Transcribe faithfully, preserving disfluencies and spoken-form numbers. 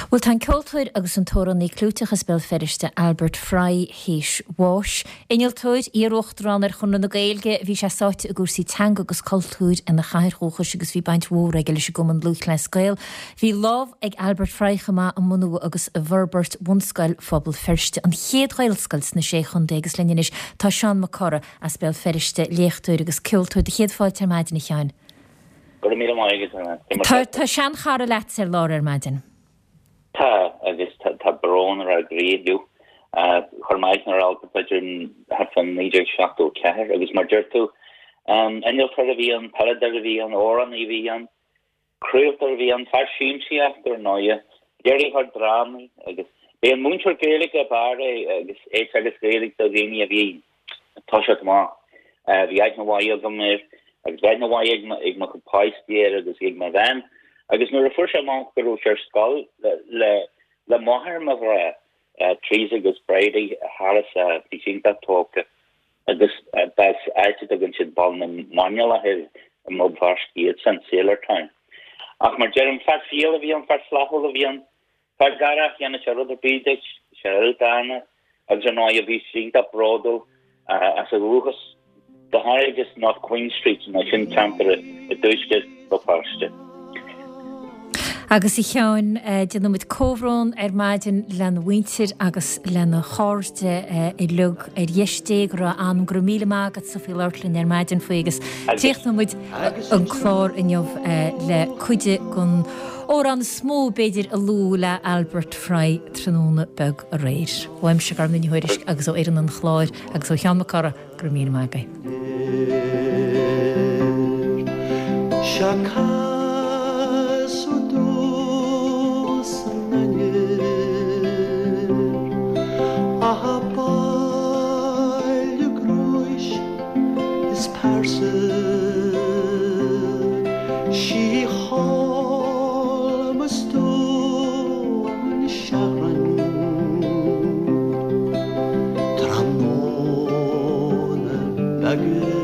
Well tá ceoltóid agus an tóran í clúteachas bel feriste Albert Fry hís Walsh. Iniltóid íochtran ar chun na gailge bhí sé sáte a gúsí teanga agus cultúid in na chairróchas agus bhí baint mhór ag leis go an lucht le scail. Bhí láh ag Albert Fry chama an munú agus a Verbert Wunscail fphobal feriste an chéad ghailscails na sé chun dégus linneis tá Sean McCorra as bel feriste léchtúid agus ceoltóid a chéad fáil tar maidin i cheann. Go mí maigus Tá sean chara leat ar lá ar maidin. Tá agus tá brón ar a gréadú chumáidnar alta peidir hefan níidir seachtó ceir agus mar dúirtú anil tar a bhí an paradar a bhí an óran i bhí an cruútar a bhí an fear síimsí aftar náia déirí haar drámi agus bé an múnseir géalaigh a bare agus éit agus géalaigh a bhéine a bhí táisiat má bhí ag na bhaid go mér agus bheith na bhaid ag ma go páistíir agus ag ma bhein agus nuair a fuair sé má gurú sé scoil le le maithir ma bhra trís agus breidi Harris bhí sin tóca agus bes éite agan sin ball na manual a hir a mod bharsciad san sailor time. Ach mar dearm fer fial a bhí an fer slahol a bhí an fer garach dhéanana se rud a bídeich se ildána agus an áid a bhí sin a brodó as a rúchas the high just not Queen Street and I shouldn't tamper it it does get the first. Agus I cheann déanam muid cóhrán ar maidin lena wintir agus lena cháirte i lug ar dhéistéag ra an go míle mágad sa fí leirlinn ar maidin faoi agus tíochtna muid an chlár inneomh le chuide gon ó an smó beidir a lú le Albert Fry tróna beg a réir. Bhaim se gar naní thuiris agus ó éan an chláir agus ó Sean McCorra go míle mágaid. She hall a stone Sharon Tramona